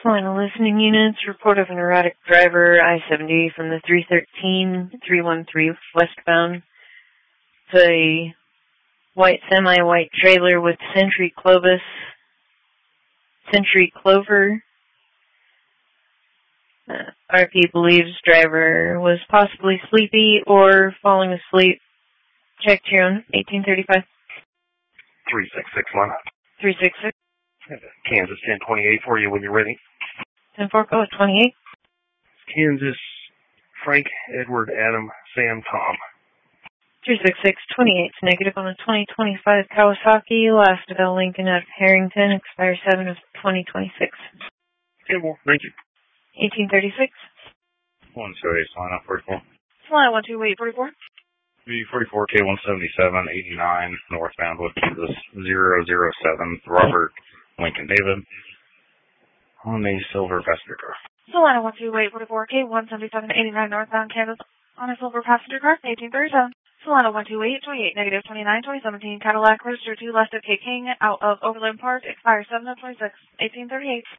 Final listening units, report of an erratic driver, I-70 from the 313-313 westbound. The white semi-white trailer with Century Clover. RP believes driver was possibly sleepy or falling asleep. Check tune, 1835. 3661. 366. Kansas 1028 for you when you're ready. 10-4, code 28. Kansas, Frank, Edward, Adam, Sam, Tom. 366, 28's negative on the 2025 Kawasaki, last of L. Lincoln out of Harrington, expires 7 of 2026. Okay, well, thank you. 1836. 128, line up 44. Line 12844. V44 K177 89 northbound with Kansas 007 Robert Lincoln David on the silver passenger car. Solana 12844 K177 89 northbound Kansas on a silver passenger car, 1837. Solana 12828 negative 29 2017 Cadillac registered 2 left of K King out of Overland Park, expires 7 of 26, 1838.